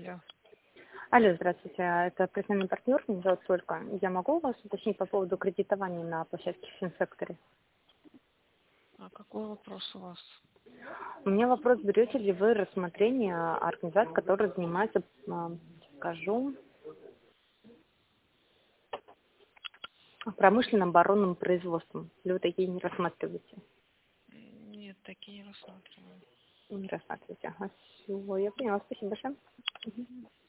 Алло. Алло, здравствуйте. Это профессиональный партнер, меня зовут Ольга. Я могу у вас уточнить по поводу кредитования на площадке в финсекторе? А какой вопрос у вас? У меня вопрос, берете ли вы рассмотрение организаций, которые занимаются, скажу, промышленным оборонным производством? Или вы такие не рассматриваете? Нет, такие не рассматриваем. Не рассматриваете. Ага, всё, я поняла. Спасибо большое. Мгм.